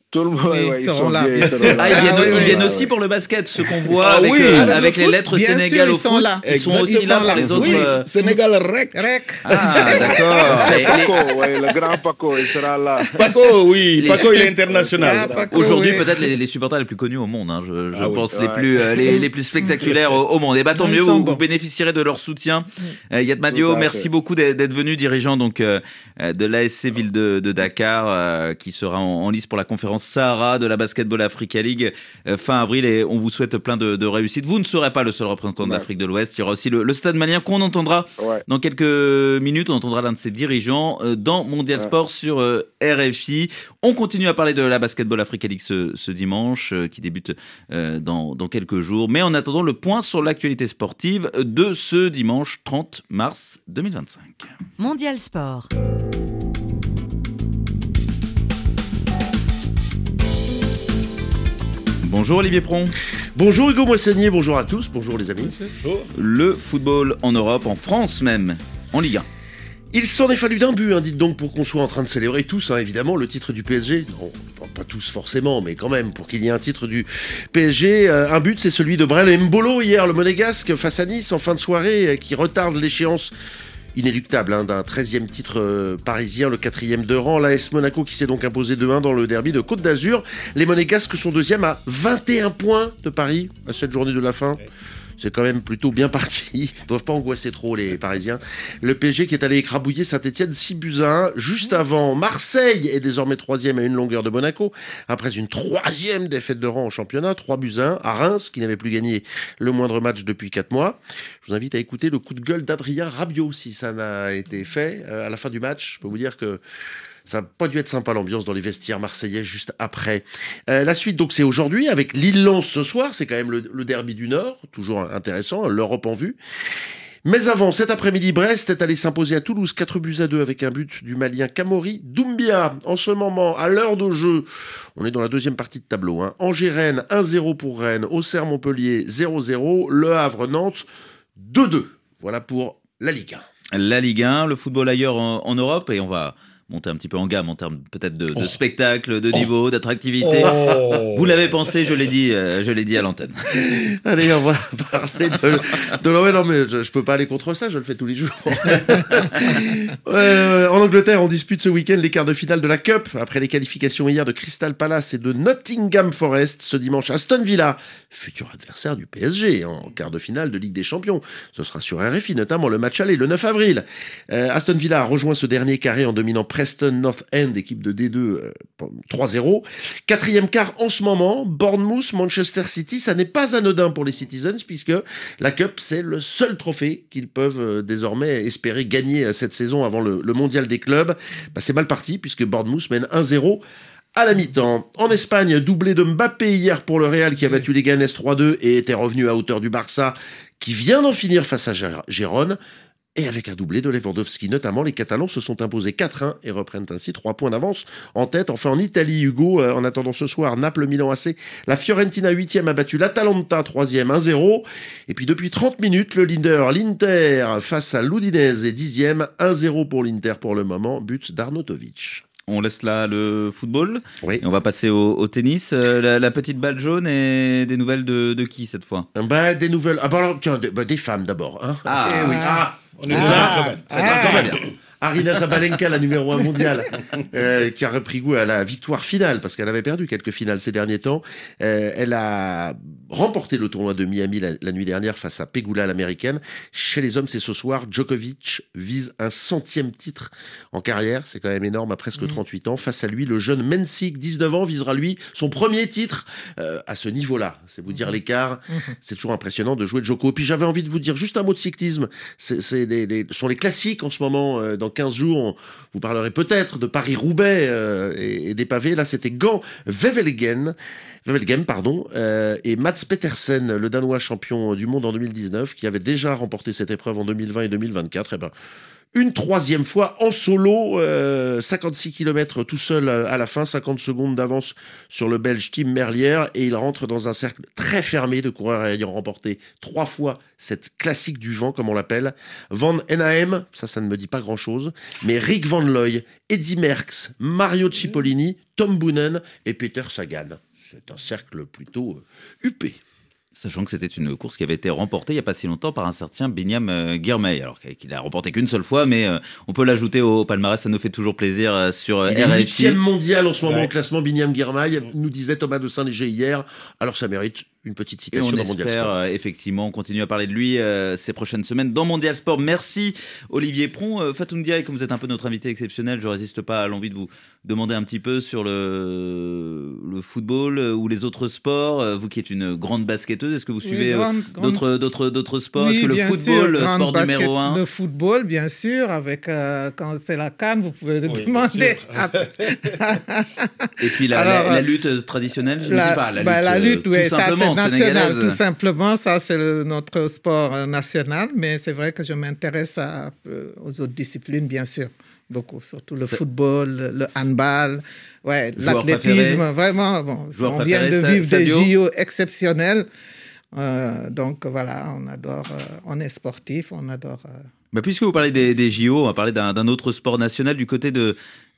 Tout le monde, Ils seront là, bien sûr. Ah, ils viennent oui. aussi pour le basket, ceux qu'on voit Ah avec, oui. avec Le les foot, lettres bien Sénégal sûr, au ils sont foot. là. Ils sont aussi là pour les autres. Oui, Sénégal rec. Rec. Ah, d'accord. Paco, ouais, le grand Paco, il sera là. Paco, oui, Les- Paco, il est international. Ah, Paco, Aujourd'hui, oui. peut-être les supporters les plus connus au monde, hein, je Ah oui. pense Ouais. les plus spectaculaires au monde. Et bah tant Ils mieux, sont vous bons. bénéficierez de leur soutien. Yad Madio, Tout à merci fait. beaucoup d'être venu, dirigeant donc de l'ASC Ville de Dakar, qui sera en lice pour la conférence Sahara de la Basketball Africa League fin avril, et on vous souhaite plein de réussite. Vous ne serez pas le seul représentant de Ouais. l'Afrique de l'Ouest. Il y aura aussi le Stade Malien qu'on entendra Ouais. dans quelques minutes. On entendra l'un de ses dirigeants dans Mondial Ouais. Sport sur RFI. On continue à parler de la Basketball Africa League ce dimanche, qui débute dans quelques jours. Mais en attendant, le point sur l'actualité sportive de ce dimanche 30 mars 2025. Mondial Sport. Bonjour Olivier Pron. Bonjour Hugo Moissonnier, bonjour à tous, bonjour les amis. Le football en Europe, en France même, en Ligue 1. Il s'en est fallu d'un but, dites donc, pour qu'on soit en train de célébrer tous, évidemment, le titre du PSG. Non, pas tous forcément, mais quand même, pour qu'il y ait un titre du PSG. Un but, c'est celui de Brel Mbolo hier, le Monégasque, face à Nice, en fin de soirée, qui retarde l'échéance inéluctable d'un 13e titre parisien, le 4e de rang. L'AS Monaco qui s'est donc imposé 2-1 dans le derby de Côte d'Azur. Les Monégasques sont deuxièmes à 21 points de Paris à cette journée de la fin. C'est quand même plutôt bien parti. Ils ne doivent pas angoisser trop les Parisiens. Le PSG qui est allé écrabouiller Saint-Etienne 6-1. Juste avant, Marseille est désormais 3e à une longueur de Monaco. Après une 3e défaite de rang en championnat, 3-1 à Reims, qui n'avait plus gagné le moindre match depuis 4 mois. Je vous invite à écouter le coup de gueule d'Adrien Rabiot, si ça n'a été fait. À la fin du match, je peux vous dire que ça n'a pas dû être sympa l'ambiance dans les vestiaires marseillais juste après. La suite, donc, c'est aujourd'hui avec Lille-Lens ce soir. C'est quand même le derby du Nord. Toujours intéressant, l'Europe en vue. Mais avant, cet après-midi, Brest est allé s'imposer à Toulouse 4-2 avec un but du Malien Kamori Doumbia. En ce moment, à l'heure de jeu, on est dans la deuxième partie de tableau. Angers-Rennes 1-0 pour Rennes. Auxerre-Montpellier 0-0. Le Havre-Nantes 2-2. Voilà pour la Ligue 1. La Ligue 1, le football ailleurs en Europe, et on va monter un petit peu en gamme en termes peut-être de spectacle, de niveau, d'attractivité. Vous l'avez pensé, je l'ai dit à l'antenne. Allez, on va parler de ouais, non, mais je peux pas aller contre ça, je le fais tous les jours. En Angleterre, on dispute ce week-end les quarts de finale de la Cup. Après les qualifications hier de Crystal Palace et de Nottingham Forest, ce dimanche, Aston Villa, futur adversaire du PSG, en quart de finale de Ligue des Champions. Ce sera sur RFI, notamment le match aller le 9 avril. Aston Villa a rejoint ce dernier carré en dominant Preston North End, équipe de D2, 3-0. Quatrième quart en ce moment, Bournemouth, Manchester City. Ça n'est pas anodin pour les Citizens, puisque la Cup, c'est le seul trophée qu'ils peuvent désormais espérer gagner cette saison avant le mondial des clubs. C'est mal parti, puisque Bournemouth mène 1-0 à la mi-temps. En Espagne, doublé de Mbappé hier pour le Real, qui a battu les Ganes 3-2 et était revenu à hauteur du Barça, qui vient d'en finir face à Gérone. Et avec un doublé de Lewandowski, notamment, les Catalans se sont imposés 4-1 et reprennent ainsi 3 points d'avance en tête. Enfin, en Italie, Hugo, en attendant ce soir, Naples-Milan AC, la Fiorentina 8e a battu l'Atalanta 3e 1-0. Et puis depuis 30 minutes, le leader, l'Inter, face à l'Udinese est 10e, 1-0 pour l'Inter pour le moment, but d'Arnautovic. On laisse là le football, Oui. et on va passer au tennis. La petite balle jaune, et des nouvelles de qui cette fois? Des nouvelles. Ah, alors, tiens, des femmes d'abord. Ah. Eh oui. On est déjà Quand même. Arina Sabalenka, la numéro 1 mondiale, qui a repris goût à la victoire finale, parce qu'elle avait perdu quelques finales ces derniers temps. Elle a remporté le tournoi de Miami la nuit dernière face à Pegula, l'américaine. Chez les hommes, c'est ce soir. Djokovic vise un 100e titre en carrière. C'est quand même énorme, à presque 38 ans. Face à lui, le jeune Mensik, 19 ans, visera lui son premier titre à ce niveau-là. C'est vous dire l'écart. C'est toujours impressionnant de jouer Djoko. Puis j'avais envie de vous dire juste un mot de cyclisme. Ce sont les classiques en ce moment. Dans 15 jours, on vous parlerait peut-être de Paris-Roubaix et des pavés. Là, c'était Gand-Wevelgem, et Mats Petersen, le Danois champion du monde en 2019, qui avait déjà remporté cette épreuve en 2020 et 2024. une troisième fois en solo, 56 km tout seul à la fin, 50 secondes d'avance sur le Belge Tim Merlier, et il rentre dans un cercle très fermé de coureurs ayant remporté 3 fois cette classique du vent, comme on l'appelle. Van Enaem, ça ne me dit pas grand-chose, mais Rick Van Looy, Eddy Merckx, Mario Cipollini, Tom Boonen et Peter Sagan. C'est un cercle plutôt huppé. Sachant que c'était une course qui avait été remportée il n'y a pas si longtemps par un certain Binyam Girmay, alors qu'il a remporté qu'une seule fois, mais on peut l'ajouter au palmarès, ça nous fait toujours plaisir sur RFI. Il est 8e mondial en ce moment au classement, Binyam Girmay, nous disait Thomas de Saint-Léger hier, alors ça mérite une petite citation dans Mondial Sport. On espère effectivement, on continue à parler de lui ces prochaines semaines dans Mondial Sport. Merci Olivier Pron. Fatou Ndiaye, comme vous êtes un peu notre invité exceptionnel, je ne résiste pas à l'envie de vous demander un petit peu sur le football ou les autres sports. Vous qui êtes une grande basketteuse, est-ce que vous suivez d'autres sports? Oui, est-ce que le football, le sport numéro 1? Le football, bien sûr, avec quand c'est la CAN, vous pouvez le demander. Et puis la lutte traditionnelle, je ne sais pas. La lutte, oui, ça c'est national, tout sénégalaise. Simplement, ça c'est notre sport national, mais c'est vrai que je m'intéresse aux autres disciplines, bien sûr, beaucoup, surtout le football, le handball, l'athlétisme, vraiment. Bon, on vient de vivre des JO exceptionnels, donc voilà, on adore, on est sportif, on adore. Puisque vous parlez des JO, on va parler d'un autre sport national du côté de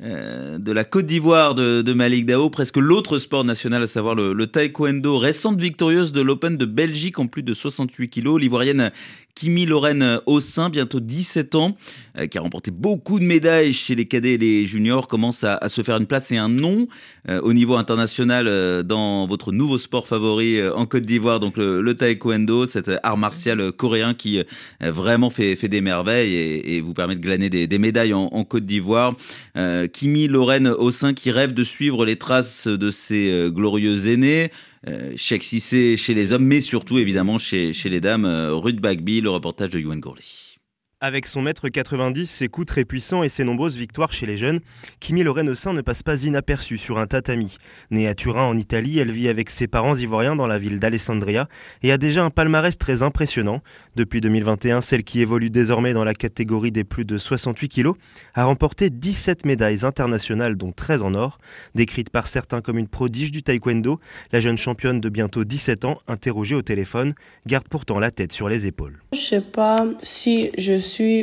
la Côte d'Ivoire de Malick Dao, presque l'autre sport national, à savoir le taekwondo. Récente victorieuse de l'Open de Belgique en plus de 68 kilos, l'Ivoirienne Kimi Lorraine Ossin, bientôt 17 ans, qui a remporté beaucoup de médailles chez les cadets et les juniors, commence à se faire une place et un nom au niveau international dans votre nouveau sport favori en Côte d'Ivoire, donc le taekwondo, cet art martial coréen qui vraiment fait des merveilles et vous permet de glaner des médailles en Côte d'Ivoire. Kimi Lorraine Ossin qui rêve de suivre les traces de ses glorieux aînés. Cheikh Cissé chez les hommes, mais surtout évidemment chez les dames. Ruth Bagby, le reportage de Yoann Gourli. Avec son mètre 90, ses coups très puissants et ses nombreuses victoires chez les jeunes, Kimi Lorraine Ossin ne passe pas inaperçue sur un tatami. Née à Turin en Italie, elle vit avec ses parents ivoiriens dans la ville d'Alessandria et a déjà un palmarès très impressionnant. Depuis 2021, celle qui évolue désormais dans la catégorie des plus de 68 kilos a remporté 17 médailles internationales, dont 13 en or. Décrite par certains comme une prodige du taekwondo, la jeune championne de bientôt 17 ans, interrogée au téléphone, garde pourtant la tête sur les épaules. Je sais pas si je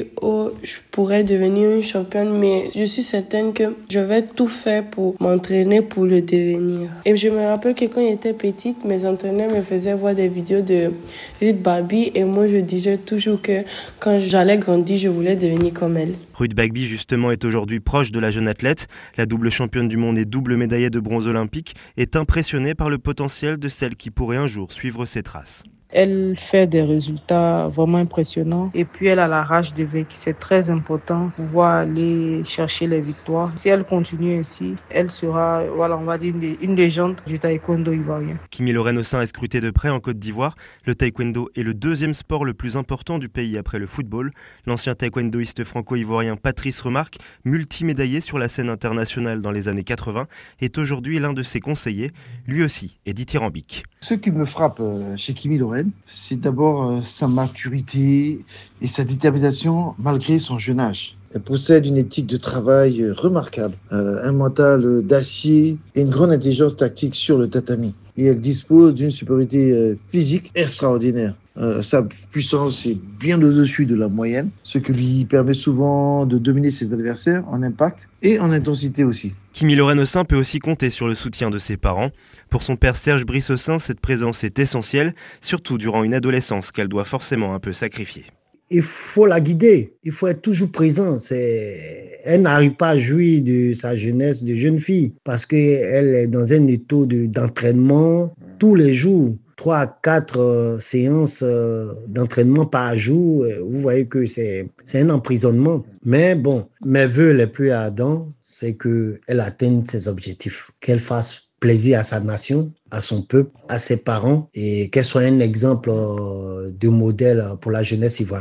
pourrais devenir une championne, mais je suis certaine que je vais tout faire pour m'entraîner pour le devenir. Et je me rappelle que quand j'étais petite, mes entraîneurs me faisaient voir des vidéos de Ruth Bagby et moi je disais toujours que quand j'allais grandir, je voulais devenir comme elle. Ruth Bagby justement est aujourd'hui proche de la jeune athlète. La double championne du monde et double médaillée de bronze olympique est impressionnée par le potentiel de celle qui pourrait un jour suivre ses traces. Elle fait des résultats vraiment impressionnants et puis elle a la rage de vaincre. C'est très important pour pouvoir aller chercher les victoires. Si elle continue ainsi, elle sera, on va dire, une légende du taekwondo ivoirien. Kimi Lorraine Ossin est scrutée de près en Côte d'Ivoire. Le taekwondo est le deuxième sport le plus important du pays après le football. L'ancien taekwondoïste franco-ivoirien Patrice Remarque, multimédaillé sur la scène internationale dans les années 80, est aujourd'hui l'un de ses conseillers. Lui aussi est dithyrambique. Ce qui me frappe chez Kimi Lorraine, c'est d'abord sa maturité et sa détermination malgré son jeune âge. Elle possède une éthique de travail remarquable, un mental d'acier et une grande intelligence tactique sur le tatami. Et elle dispose d'une supériorité physique extraordinaire. Sa puissance est bien au-dessus de la moyenne, ce qui lui permet souvent de dominer ses adversaires en impact et en intensité aussi. Kimi Lorraine Ossin peut aussi compter sur le soutien de ses parents. Pour son père Serge Brice Ossin, cette présence est essentielle, surtout durant une adolescence qu'elle doit forcément un peu sacrifier. Il faut la guider, il faut être toujours présent. Elle n'arrive pas à jouir de sa jeunesse de jeune fille parce qu'elle est dans un état d'entraînement tous les jours. 3 à 4 séances d'entraînement par jour, vous voyez que c'est un emprisonnement. Mais bon, mes vœux les plus ardents, c'est qu'elle atteigne ses objectifs, qu'elle fasse plaisir à sa nation, à son peuple, à ses parents et qu'elle soit un exemple de modèle pour la jeunesse ivoirienne.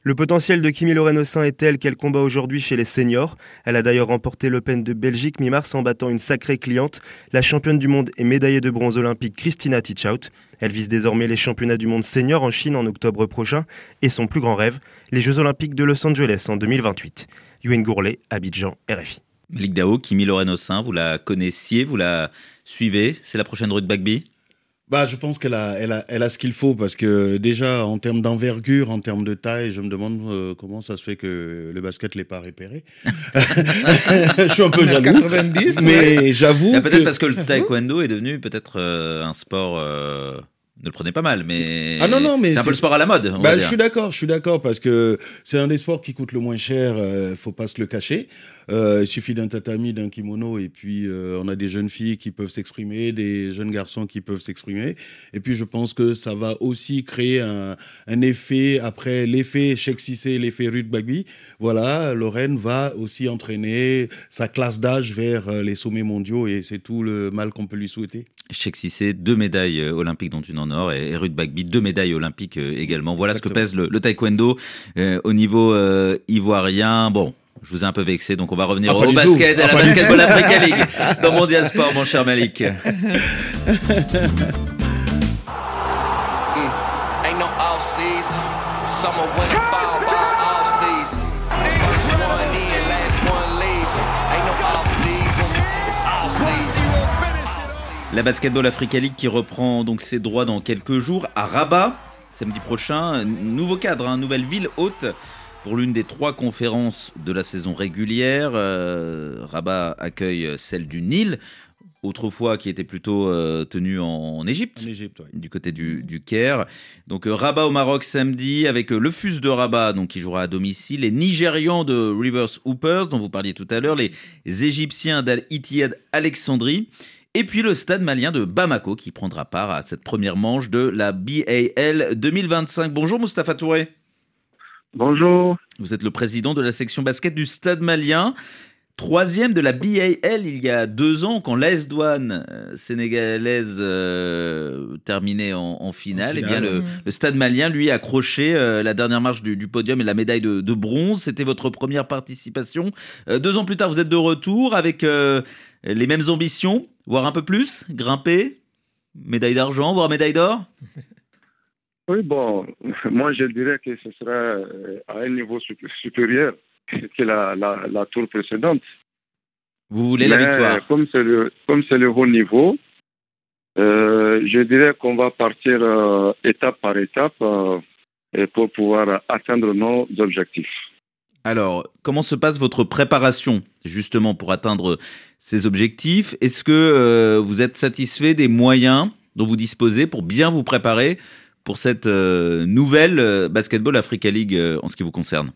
Le potentiel de Kimi Lorraine-Aussin est tel qu'elle combat aujourd'hui chez les seniors. Elle a d'ailleurs remporté l'Open de Belgique mi-mars en battant une sacrée cliente, la championne du monde et médaillée de bronze olympique Christina Teachout. Elle vise désormais les championnats du monde senior en Chine en octobre prochain et son plus grand rêve, les Jeux olympiques de Los Angeles en 2028. Yoann Gourlet, Abidjan, RFI. Malik Dao, Kimi Lorraine-Aussin, vous la connaissiez, vous la suivez, c'est la prochaine Ruth Bagby? Je pense qu'elle a ce qu'il faut parce que déjà en termes d'envergure, en termes de taille, je me demande comment ça se fait que le basket l'ait pas repéré. Je suis un peu jaloux. 90, mais j'avoue peut-être parce que le taekwondo est devenu peut-être un sport. Ne le prenez pas mal, mais non, mais c'est un peu le sport à la mode. Je suis d'accord parce que c'est un des sports qui coûte le moins cher. Faut pas se le cacher. Il suffit d'un tatami, d'un kimono, et puis on a des jeunes filles qui peuvent s'exprimer, des jeunes garçons qui peuvent s'exprimer. Et puis je pense que ça va aussi créer un effet après l'effet Cheikh Cissé, l'effet Ruth Bagby. Voilà, Lorraine va aussi entraîner sa classe d'âge vers les sommets mondiaux, et c'est tout le mal qu'on peut lui souhaiter. Cheikh Cissé, 2 médailles olympiques dont une en or, et Ruth Bagby, 2 médailles olympiques également. Voilà Exactement. Ce que pèse le taekwondo au niveau ivoirien. Bon, je vous ai un peu vexé, donc on va revenir au basket, à la Basketball Africa League dans Mondial Sport, mon cher Malik. Ain't no off season. Summer, winter, fall, ball, all season. First one in, last one leaving. Ain't no off season. It's all season. La Basketball Africa League qui reprend donc ses droits dans quelques jours à Rabat, samedi prochain. Nouveau cadre, nouvelle ville haute pour l'une des 3 conférences de la saison régulière. Rabat accueille celle du Nil, autrefois qui était plutôt tenue en Égypte, du côté du Caire. Donc Rabat au Maroc samedi avec le FUS de Rabat donc, qui jouera à domicile, les Nigérians de Rivers Hoopers dont vous parliez tout à l'heure, les Égyptiens d'Al-Ittihad Alexandrie. Et puis le Stade malien de Bamako qui prendra part à cette première manche de la BAL 2025. Bonjour Moustapha Touré. Bonjour. Vous êtes le président de la section basket du Stade malien, 3e de la BAL il y a 2 ans quand l'AS Douane sénégalaise terminait en finale. Et bien le Stade malien lui a accroché la dernière marche du podium et la médaille de bronze. C'était votre première participation. 2 ans plus tard, vous êtes de retour avec les mêmes ambitions, voire un peu plus, grimper, médaille d'argent, voire médaille d'or. Oui, bon, moi je dirais que ce sera à un niveau supérieur que la tour précédente. Vous voulez la victoire? Comme c'est le haut niveau, je dirais qu'on va partir étape par étape pour pouvoir atteindre nos objectifs. Alors, comment se passe votre préparation justement pour atteindre ces objectifs? Est-ce que vous êtes satisfait des moyens dont vous disposez pour bien vous préparer pour cette nouvelle Basketball Africa League en ce qui vous concerne?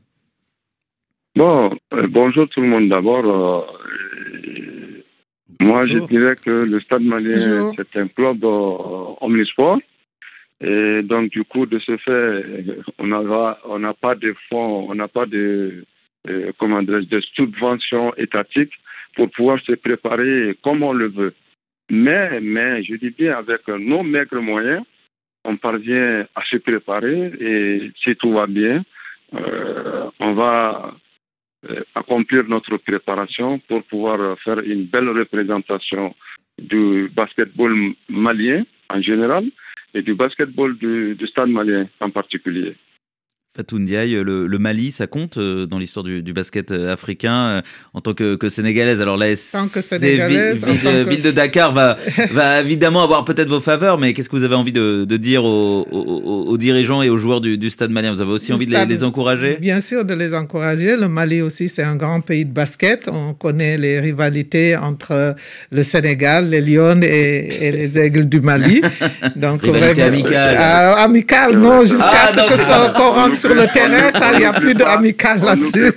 Bonjour tout le monde d'abord. Moi, je dirais que le Stade malien, c'est un club omnisport. Et donc, du coup, de ce fait, on n'a pas de fonds, on n'a pas de subventions étatiques pour pouvoir se préparer comme on le veut. Mais je dis bien, avec nos maigres moyens, on parvient à se préparer et si tout va bien, on va accomplir notre préparation pour pouvoir faire une belle représentation du basketball malien en général et du basketball du Stade malien en particulier. Fatou Ndiaye, le Mali, ça compte dans l'histoire du basket africain en tant que sénégalaise. Alors la ville de Dakar va évidemment avoir peut-être vos faveurs, mais qu'est-ce que vous avez envie de dire aux dirigeants et aux joueurs du Stade malien? Vous avez aussi envie de les encourager? Bien sûr, de les encourager. Le Mali aussi, c'est un grand pays de basket. On connaît les rivalités entre le Sénégal, les Lions et les Aigles du Mali. Donc, rivalité amicale. Amicale, non, jusqu'à ce que qu'on rentre sur le terrain, ça, il n'y a plus d'amical là-dessus.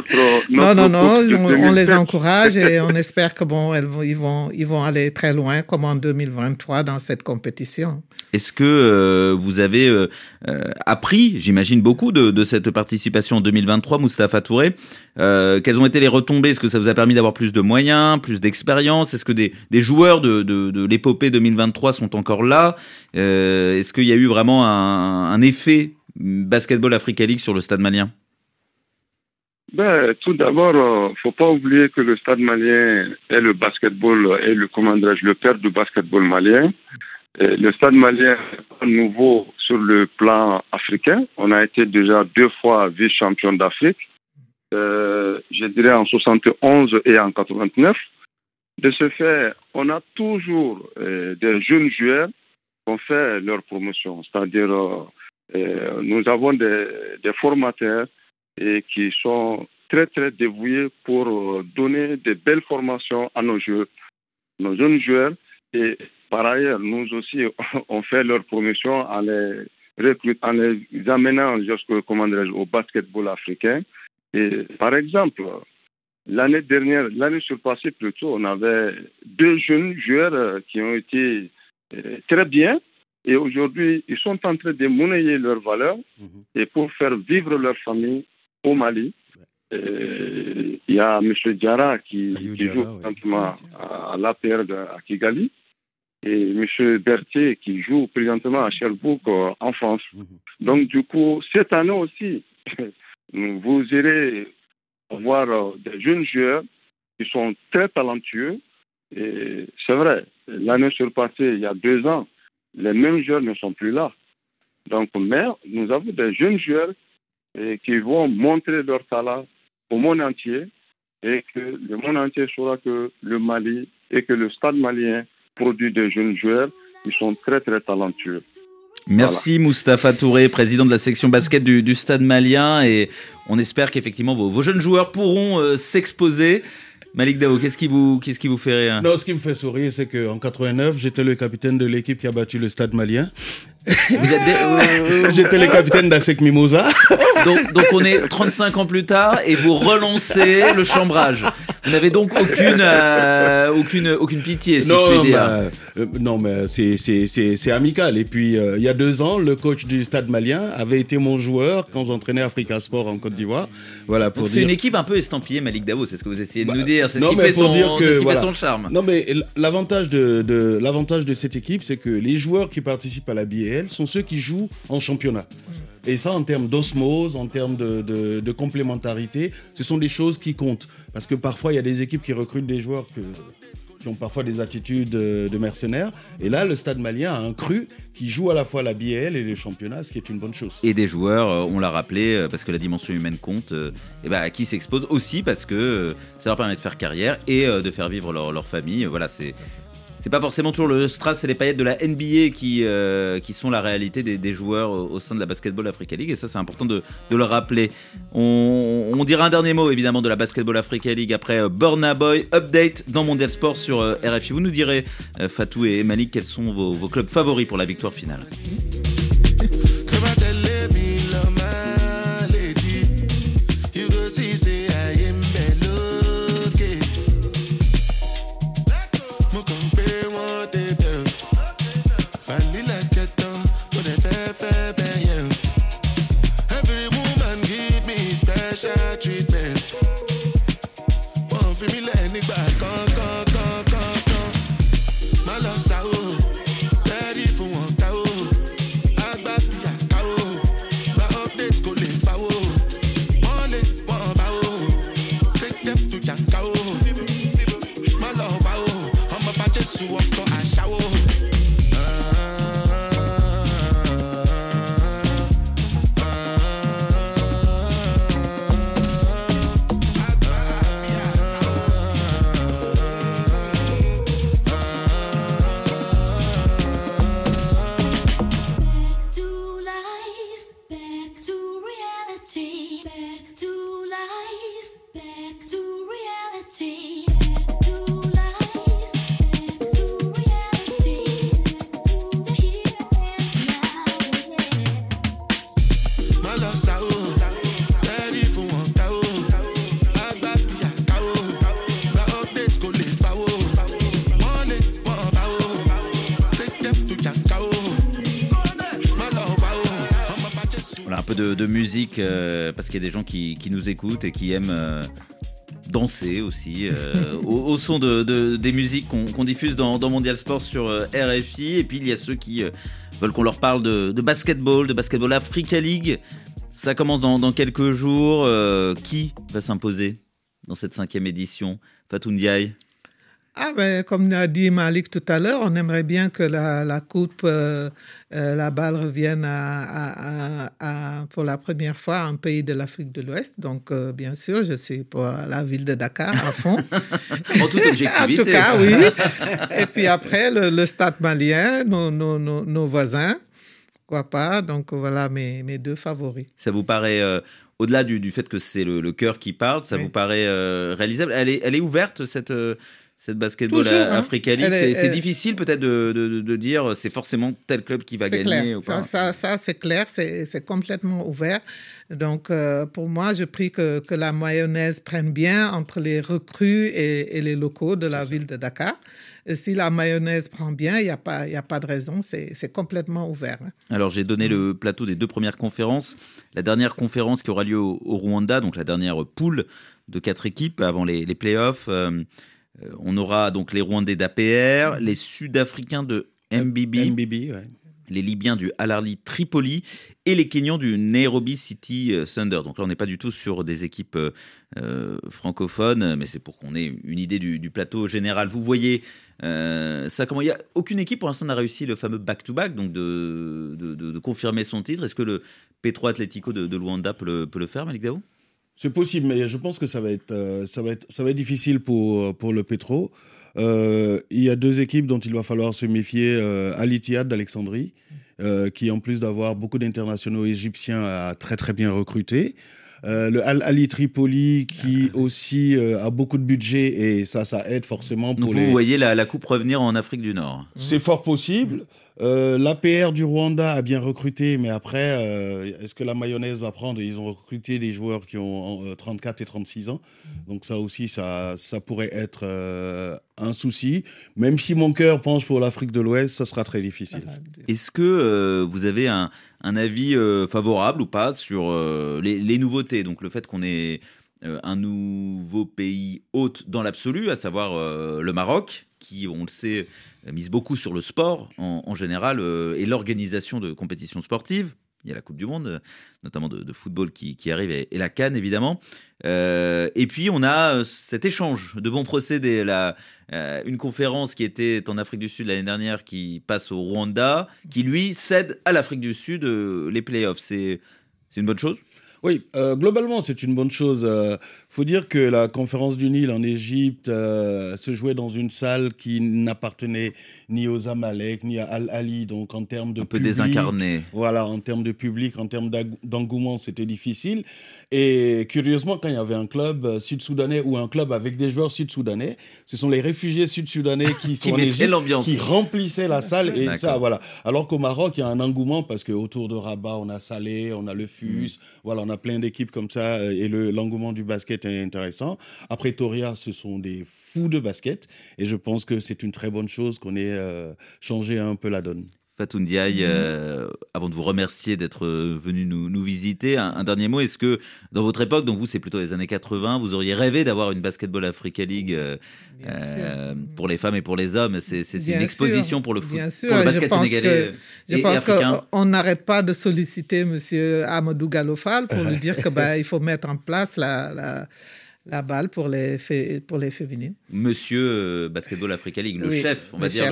On les encourage et on espère que ils vont aller très loin, comme en 2023 dans cette compétition. Est-ce que vous avez appris, j'imagine beaucoup, de cette participation en 2023, Moustapha Touré? Quelles ont été les retombées? Est-ce que ça vous a permis d'avoir plus de moyens, plus d'expérience? Est-ce que des joueurs de l'épopée 2023 sont encore là? Est-ce qu'il y a eu vraiment un effet Basketball Africa League sur le Stade Malien? Tout d'abord, faut pas oublier que le Stade malien est le basketball, est le père du basketball malien. Et le Stade malien est nouveau sur le plan africain. On a été déjà 2 fois vice-champion d'Afrique, je dirais en 71 et en 89. De ce fait, on a toujours des jeunes joueurs qui ont fait leur promotion. C'est-à-dire, nous avons des formateurs et qui sont très très dévoués pour donner de belles formations à nos jeunes joueurs. Et par ailleurs, nous aussi, on fait leur promotion en les amenant au basketball africain. Et par exemple, l'année surpassée plutôt, on avait 2 jeunes joueurs qui ont été très bien. Et aujourd'hui, ils sont en train de monnayer leurs valeurs et pour faire vivre leur famille au Mali. Il y a M. Diarra qui joue présentement à l'APR à Kigali et M. Berthier qui joue présentement à Sherbrooke en France. Donc du coup, cette année aussi, vous irez voir des jeunes joueurs qui sont très talentueux. Et c'est vrai, l'année surpassée, il y a 2 ans, les mêmes joueurs ne sont plus là. Donc, mais nous avons des jeunes joueurs qui vont montrer leur talent au monde entier et que le monde entier saura que le Mali et que le Stade malien produit des jeunes joueurs qui sont très très talentueux. Merci voilà. Moustapha Touré, président de la section basket du Stade malien, et on espère qu'effectivement vos jeunes joueurs pourront s'exposer. Malik Dao, qu'est-ce qui vous fait rire? Non, ce qui me fait sourire, c'est qu'en 89, j'étais le capitaine de l'équipe qui a battu le Stade malien. J'étais le capitaine d'ASEC Mimosa. Donc on est 35 ans plus tard et vous relancez le chambrage. Vous n'avez donc aucune pitié, si je puis dire. Non, mais c'est amical. Et puis, il y a 2 ans, le coach du Stade malien avait été mon joueur quand j'entraînais Africa Sport en Côte d'Ivoire. Voilà, pour donc dire... c'est une équipe un peu estampillée, Malik Dao, c'est ce que vous essayez de nous dire. C'est ce qui fait son charme. Non, mais l'avantage de cette équipe, c'est que les joueurs qui participent à la BAL sont ceux qui jouent en championnat. Et ça, en termes d'osmose, en termes de complémentarité, ce sont des choses qui comptent. Parce que parfois, il y a des équipes qui recrutent des joueurs qui ont parfois des attitudes de mercenaires. Et là, le Stade malien a un cru qui joue à la fois la BAL et les championnats, ce qui est une bonne chose. Et des joueurs, on l'a rappelé, parce que la dimension humaine compte, qui s'exposent aussi parce que ça leur permet de faire carrière et de faire vivre leur famille. Voilà, c'est pas forcément toujours le strass et les paillettes de la NBA qui sont la réalité des joueurs au sein de la Basketball Africa League, et ça c'est important de le rappeler. On dira un dernier mot évidemment de la Basketball Africa League après Burna Boy Update dans Mondial Sport sur RFI. Vous nous direz, Fatou et Malik, quels sont vos clubs favoris pour la victoire finale. De musique parce qu'il y a des gens qui nous écoutent et qui aiment danser aussi au son des musiques qu'on diffuse dans Mondial Sport sur RFI. Et puis il y a ceux qui veulent qu'on leur parle de basketball Africa League. Ça commence dans quelques jours. Qui va s'imposer dans cette 5e édition? Fatou Ndiaye? Comme l'a dit Malik tout à l'heure, on aimerait bien que la coupe, la balle revienne pour la première fois à un pays de l'Afrique de l'Ouest. Donc, bien sûr, je suis pour la ville de Dakar à fond. En toute objectivité. En tout cas, oui. Et puis après, le stade malien, nos voisins, pourquoi pas. Donc, voilà mes deux favoris. Ça vous paraît... au-delà du fait que c'est le cœur qui parle, ça vous paraît réalisable? Elle est ouverte, cette basketball Africa League. C'est difficile peut-être de dire c'est forcément tel club qui va gagner ou pas. Ça c'est clair, c'est complètement ouvert. Donc pour moi, je prie que la mayonnaise prenne bien entre les recrues et les locaux de la ville de Dakar. Et si la mayonnaise prend bien, il n'y a pas de raison, c'est complètement ouvert. Alors j'ai donné le plateau des 2 premières conférences. La dernière conférence qui aura lieu au Rwanda, donc la dernière poule de 4 équipes avant les playoffs. On aura donc les Rwandais d'APR, les Sud-Africains de MBB, les Libyens du Al Ahly Tripoli et les Kenyans du Nairobi City Thunder. Donc là, on n'est pas du tout sur des équipes francophones, mais c'est pour qu'on ait une idée du plateau général. Vous voyez ça comment? Il n'y a aucune équipe pour l'instant n'a réussi le fameux back-to-back, donc de confirmer son titre. Est-ce que le Petro Atlético de Luanda peut le faire, Malik Daou? C'est possible, mais je pense que ça va être difficile pour le Petro. Il y a 2 équipes dont il va falloir se méfier. Al Ittihad d'Alexandrie, qui en plus d'avoir beaucoup d'internationaux égyptiens a très très bien recruté. Le Al Ahly Tripoli qui aussi a beaucoup de budget et ça aide forcément pour vous voyez la coupe revenir en Afrique du Nord? C'est fort possible. L'APR du Rwanda a bien recruté, mais après, est-ce que la mayonnaise va prendre? Ils ont recruté des joueurs qui ont 34 et 36 ans. Donc ça aussi, ça pourrait être un souci. Même si mon cœur penche pour l'Afrique de l'Ouest, ça sera très difficile. Est-ce que vous avez un avis favorable ou pas sur les nouveautés? Donc le fait qu'on ait un nouveau pays hôte dans l'absolu, à savoir le Maroc, qui, on le sait, mise beaucoup sur le sport en général et l'organisation de compétitions sportives. Il y a la Coupe du Monde, notamment de football qui arrive, et la CAN, évidemment. Et puis, on a cet échange de bons procédés. Une conférence qui était en Afrique du Sud l'année dernière, qui passe au Rwanda, qui, lui, cède à l'Afrique du Sud les playoffs. C'est une bonne chose? Oui, globalement, c'est une bonne chose. Faut dire que la conférence du Nil en Égypte se jouait dans une salle qui n'appartenait ni aux Amalek, ni à Al Ahly. Donc, en termes de public, désincarné. Voilà, en termes de public, en termes d'engouement, c'était difficile. Et curieusement, quand il y avait un club sud-soudanais ou un club avec des joueurs sud-soudanais, ce sont les réfugiés sud-soudanais qui sont en Égypte, qui remplissaient la salle. Et ça, voilà. Alors qu'au Maroc, il y a un engouement parce qu'autour de Rabat, on a Salé, on a le FUS, voilà, on a plein d'équipes comme ça et l'engouement du basket est intéressant. À Pretoria, ce sont des fous de basket et je pense que c'est une très bonne chose qu'on ait changé un peu la donne. Fatou Ndiaye, avant de vous remercier d'être venu nous visiter, un dernier mot. Est-ce que dans votre époque, donc vous c'est plutôt les années 80, vous auriez rêvé d'avoir une Basketball Africa League pour les femmes et pour les hommes? C'est une exposition pour le foot, pour le basket sénégalais je pense qu'on n'arrête pas de solliciter monsieur Amadou Galofal pour lui dire que il faut mettre en place la balle pour les féminines. Monsieur Basketball Africa League, le chef, on va dire,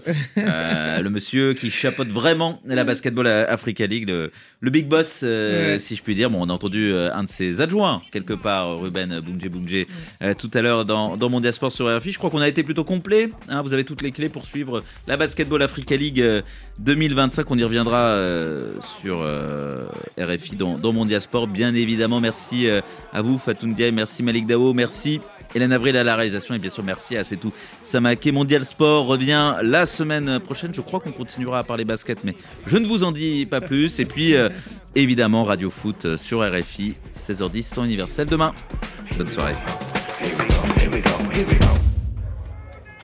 le monsieur qui chapeaute vraiment la Basketball Africa League, le big boss, si je puis dire. Bon, on a entendu un de ses adjoints, quelque part, Ruben Boungé, tout à l'heure dans Mondial Sport sur RFI. Je crois qu'on a été plutôt complet. Vous avez toutes les clés pour suivre la Basketball Africa League 2025. On y reviendra sur RFI dans Mondial Sport, bien évidemment. Merci à vous, Fatou Ndiaye. Merci, Malik Daou. Merci, Hélène Avril à la réalisation. Et bien sûr, merci à Setou Samaké. Mondial Sport revient la semaine prochaine. Je crois qu'on continuera à parler basket, mais je ne vous en dis pas plus. Et puis, évidemment, Radio Foot sur RFI, 16h10, temps universel demain. Bonne soirée. Here we go, here we go, here we go.